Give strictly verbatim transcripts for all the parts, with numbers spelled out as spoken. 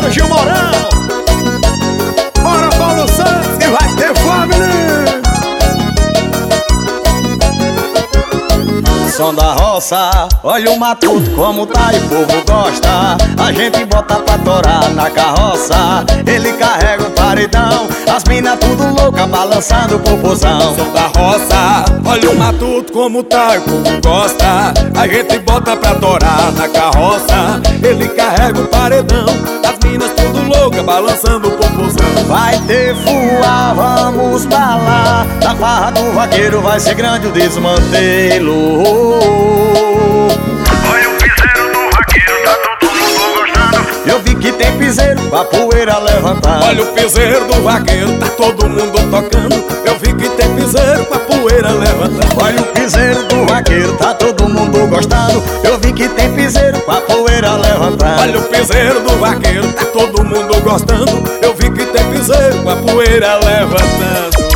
parceiro Gil Mourão. Bora, Paulo Santos, que vai ter fome, né? Som da roça, olha o matuto como tá e o povo gosta. A gente bota pra torar na carroça. Ele carrega o paredão, as minas tudo louca balançando o popozão. Som da roça, olha o matuto como tá e o povo gosta. A gente bota pra torar na carroça. Ele carrega o paredão, as minas tudo louca balançando o popozão. Vai ter fuá, vamos pra lá. Na farra do vaqueiro vai ser grande o desmantelo. Olha o piseiro do vaqueiro, tá todo mundo gostando. Eu vi que tem piseiro pra poeira levantar. Olha o piseiro do vaqueiro, tá todo mundo tocando. Eu vi que tem piseiro pra poeira levantar. Olha o piseiro do vaqueiro, tá todo mundo gostando. Eu vi que tem piseiro pra poeira levantar. Olha o piseiro do vaqueiro, tá todo mundo gostando. Eu vi que tem piseiro pra poeira levantando.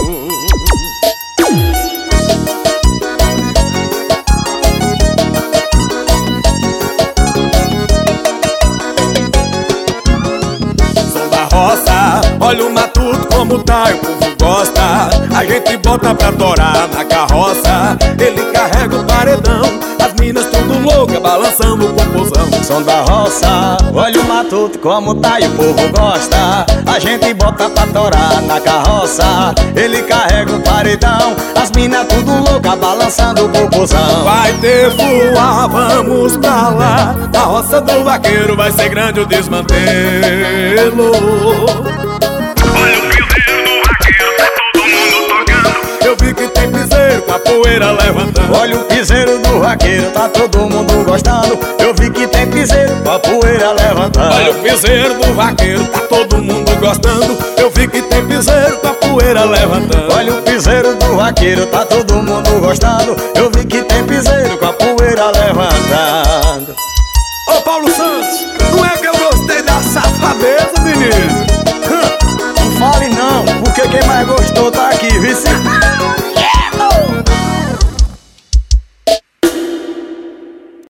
Roça, olha o matuto como tá e o povo gosta. A gente bota pra torar na carroça. Ele carrega o paredão, as minas tudo louca balançando o popozão. Som da roça, olha o matuto como tá e o povo gosta. A gente bota pra torar na carroça. Ele carrega o paredão, as minas tudo louca balançando o popozão. Vai ter fuá, vamos pra lá. Na roça do vaqueiro vai ser grande o desmantelo. Olha o piseiro do vaqueiro, tá todo mundo tocando. Eu vi que tem piseiro com a poeira levantando. Olha o piseiro do vaqueiro, tá todo mundo gostando. Eu vi que tem piseiro com a poeira levantando. Olha o piseiro do vaqueiro, tá todo mundo gostando. Eu vi que tem piseiro com a poeira levantando. Olha o piseiro do vaqueiro, tá todo mundo gostando. Eu vi que tem piseiro com a poeira levantando. Ô Paulo Santos, não é que eu gostei da safadeza, menino? Não fale não, porque quem mais gostou tá aqui, viu?